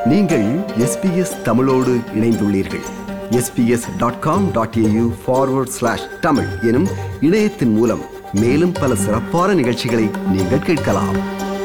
நீங்கள் SBS தமிழோடு இணைந்துள்ளீர்கள். sbs.com.au/tamil எனும் இணையத்தின் மூலம் மேலும் பல சிறப்பான நிகழ்ச்சிகளை நீங்கள் கேட்கலாம்.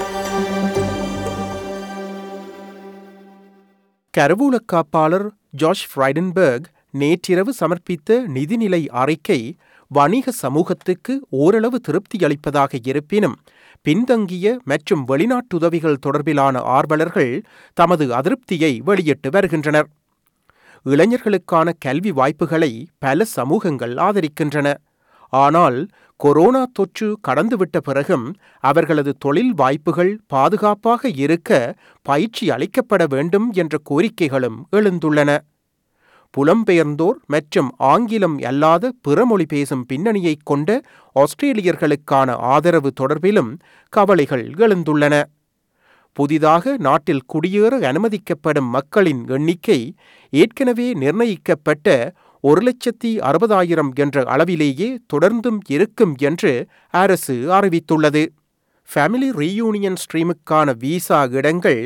கருவூல காப்பாளர் ஜாஷ் ஃப்ரைடன்பர்க் நேற்றிரவு சமர்ப்பித்த நிதிநிலை அறிக்கை வணிக சமூகத்துக்கு ஓரளவு திருப்தியளிப்பதாக இருப்பினும் பின்தங்கிய மற்றும் வெளிநாட்டுதவிகள் தொடர்பிலான ஆர்வலர்கள் தமது அதிருப்தியை வெளியிட்டு வருகின்றனர். இளைஞர்களுக்கான கல்வி வாய்ப்புகளை பல சமூகங்கள் ஆதரிக்கின்றன. ஆனால் கொரோனா தொற்று கடந்துவிட்ட பிறகும் அவர்களது தொழில் வாய்ப்புகள் பாதுகாப்பாக இருக்க பயிற்சி அளிக்கப்பட வேண்டும் என்ற கோரிக்கைகளும் எழுந்துள்ளன. புலம்பெயர்ந்தோர் மற்றும் ஆங்கிலம் அல்லாத பிறமொழி பேசும் பின்னணியை கொண்ட ஆஸ்திரேலியர்களுக்கான ஆதரவு தொடர்பிலும் கவலைகள் எழுந்துள்ளன. புதிதாக நாட்டில் குடியேற அனுமதிக்கப்படும் மக்களின் எண்ணிக்கை ஏற்கனவே நிர்ணயிக்கப்பட்ட 1,60,000 என்ற அளவிலேயே தொடர்ந்தும் இருக்கும் என்று அரசு அறிவித்துள்ளது. ஃபேமிலி ரீயூனியன் ஸ்ட்ரீமுக்கான விசா இடங்கள்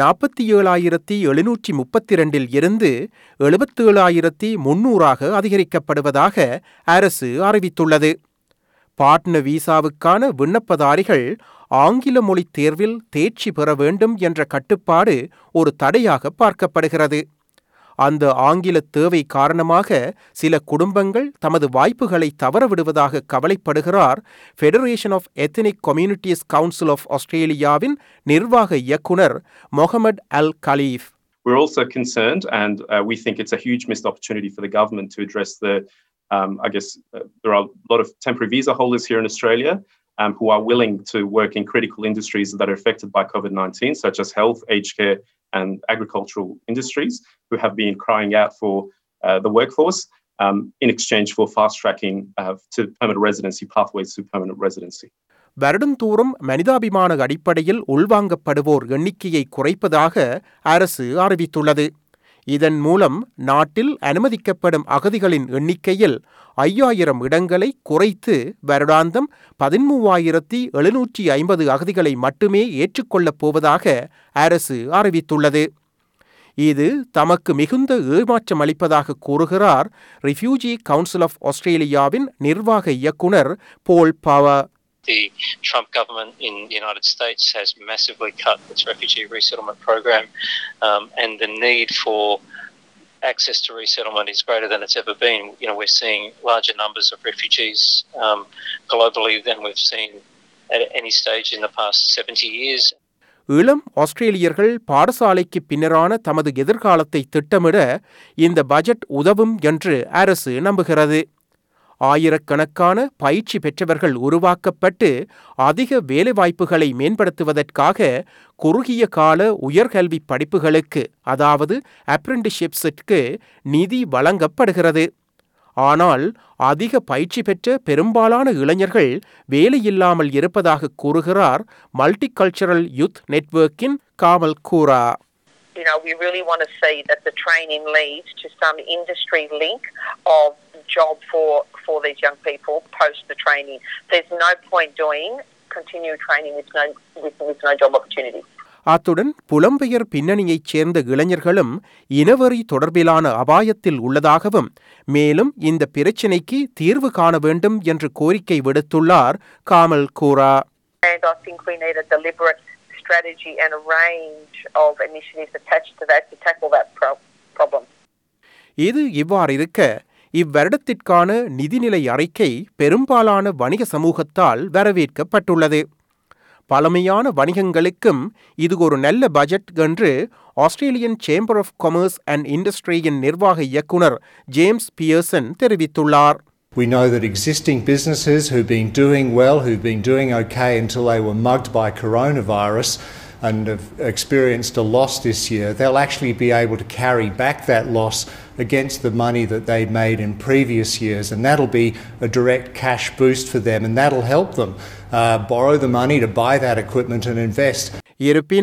47,732 இருந்து 77,300 அதிகரிக்கப்படுவதாக அரசு அறிவித்துள்ளது. பார்ட்னர் விசாவுக்கான விண்ணப்பதாரிகள் ஆங்கில மொழி தேர்வில் தேர்ச்சி பெற வேண்டும் என்ற கட்டுப்பாடு ஒரு தடையாக பார்க்கப்படுகிறது. அந்த ஆங்கில தேவை காரணமாக சில குடும்பங்கள் தமது வாய்ப்புகளை தவறவிடுவதாக கவலைப்படுகிறார் federation of ethnic communities council of ஆஸ்திரேலியாவின் நிர்வாக இயக்குனர் முகமது அல் Khalif. We're also concerned, and we think it's a huge missed opportunity for the government to address the, there are a lot of temporary visa holders here in Australia who are willing to work in critical industries that are affected by COVID-19, such as health, aged care, and agricultural industries, who have been crying out for the workforce in exchange for fast-tracking to permanent residency, pathways to permanent residency. வருடந்தோறும் மனிதாபிமான அடிப்படையில் உள்வாங்கப்படுவோர் எண்ணிக்கையை குறைப்பதாக அரசு அறிவித்துள்ளது. இதன் மூலம் நாட்டில் அனுமதிக்கப்படும் அகதிகளின் எண்ணிக்கையில் 5,000 இடங்களை குறைத்து வருடாந்தம் 13,750 அகதிகளை மட்டுமே ஏற்றுக்கொள்ளப் போவதாக அரசு அறிவித்துள்ளது. இது தமக்கு மிகுந்த ஏமாற்றம் அளிப்பதாக கூறுகிறார் ரிஃப்யூஜி கவுன்சில் ஆஃப் ஆஸ்திரேலியாவின் நிர்வாக இயக்குனர் Paul Power. The Trump government in the United States has massively cut its refugee resettlement program, and the need for access to resettlement is greater than it's ever been. You know, we're seeing larger numbers of refugees globally than we've seen at any stage in the past 70 years. இளம் ஆஸ்திரேலியர்கள் பாடசாலைக்கு பின்னரான தமது எதிர்காலத்தை திட்டமிட இந்த budget உதவும் என்று அரசு நம்புகிறது. ஆயிரக்கணக்கான பயிற்சி பெற்றவர்கள் உருவாக்கப்பட்டு அதிக வேலைவாய்ப்புகளை மேம்படுத்துவதற்காக குறுகிய கால உயர்கல்வி படிப்புகளுக்கு, அதாவது அப்ரெண்டிஸ்ஷிப்ஸிற்கு நிதி வழங்கப்படுகிறது. ஆனால் அதிக பயிற்சி பெற்ற பெரும்பாலான இளைஞர்கள் வேலையில்லாமல் இருப்பதாக கூறுகிறார் மல்டிகல்ச்சரல் யூத் நெட்வொர்க்கின் காமல் கூரா. You know, we really want to see that the training leads to some industry link of job for these young people post the training. There's no point doing continued training with no job opportunity. அத்துடன் புலம்பெயர் பின்னணியைச் சேர்ந்த இளைஞர்களும் இனவெறி தொடர்பிலான அபாயத்தில் உள்ளதாகவும், மேலும் இந்த பிரச்சினைக்கு தீர்வு காண வேண்டும் என்று கோரிக்கை விடுத்துள்ளார் காமல் கூரா. And I think we need a deliberate strategy and a range of initiatives attached to that to tackle that problem. இது இவ்வாறிருக்க, இவ்வருடத்திற்கான நிதிநிலை அறிக்கை பெரும்பாலான வணிக சமூகத்தால் வரவேற்கப்பட்டுள்ளது. பழமையான வணிகங்களுக்கும் இது ஒரு நல்ல பட்ஜெட் என்று Australian chamber of commerce and இண்டஸ்ட்ரியின் நிர்வாக இயக்குனர் ஜேம்ஸ் பியர்சன் தெரிவித்துள்ளார். We know that existing businesses who've been doing well, who've been doing okay until they were mugged by coronavirus and have experienced a loss this year, they'll actually be able to carry back that loss against the money that they made in previous years, and that'll be a direct cash boost for them, and that'll help them borrow the money to buy that equipment and invest. இருப்பினும்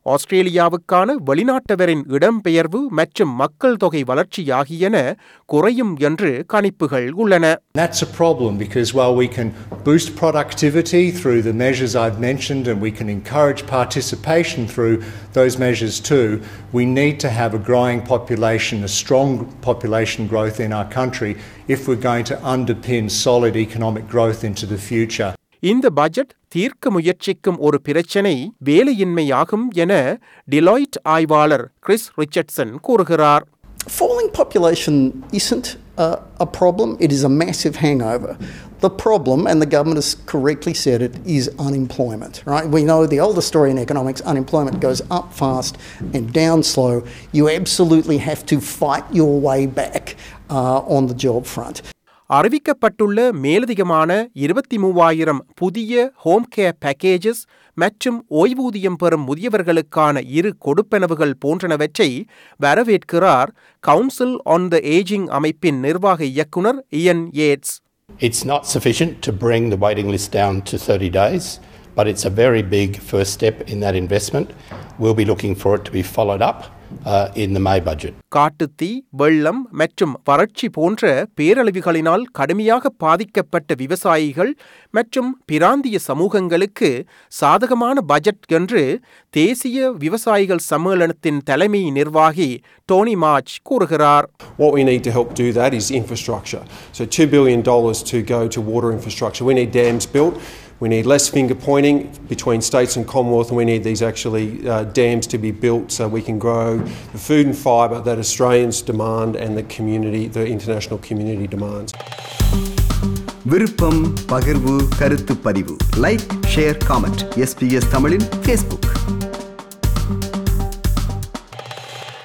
ஆஸ்திரேலியாவுக்கான வெளிநாட்டவரின் இடம்பெயர்வு மற்றும் மக்கள் தொகை வளர்ச்சி ஆகியன குறையும் என்று கணிப்புகள் உள்ளன. That's a problem because while we can boost productivity through the measures I've mentioned and we can encourage participation through those measures too, we need to have a growing population, a strong population growth in our country if we're going to underpin solid economic growth into the future. இந்த budget தீர்க்க முயற்சிக்கும் ஒரு பிரச்சினை வேலையின்மையாகும் என Deloitte ஆய்வாளர் Chris Richardson கூறுகிறார். Falling population isn't a problem, it is a massive hangover. The problem, and the government has correctly said it, is unemployment. Right? We know the older story in economics, unemployment goes up fast and down slow. You absolutely have to fight your way back on the job front. அறிவிக்கப்பட்டுள்ள மேலதிகமான 23,000 புதிய home care packages மற்றும் ஓய்வூதியம் பெறும் முதியவர்களுக்கான இரு கொடுப்பனவுகள் போன்றனவற்றை வரவேற்கிறார் கவுன்சில் ஆன் த ஏஜிங் அமைப்பின் நிர்வாக இயக்குனர் இயன் ஏட்ஸ். It's not sufficient to bring the waiting list down to 30 days, but it's a very big first step in that investment. We'll be looking for it to be followed up in the May budget. காட்டுத்தீ, வெள்ளம் மற்றும் வறட்சி போன்ற பேரழிவுகளினால் கடுமையாக பாதிக்கப்பட்ட விவசாயிகள் மற்றும் பிராந்திய சமூகங்களுக்கு சாதகமான பட்ஜெட் என்று தேசிய விவசாயிகள் சம்மேளனத்தின் தலைமை நிர்வாகி டோனி மார்ச் கூறுகிறார். What we need to help do that is infrastructure. So $2 billion to go to water infrastructure. We need dams built. We need less finger pointing between states and Commonwealth, and we need these dams to be built so we can grow the food and fibre that Australians demand and the international community demands. விருப்பம், பகிர்வு, கருத்து பதிவு. Like, share, comment. SBS தமிழின் Facebook.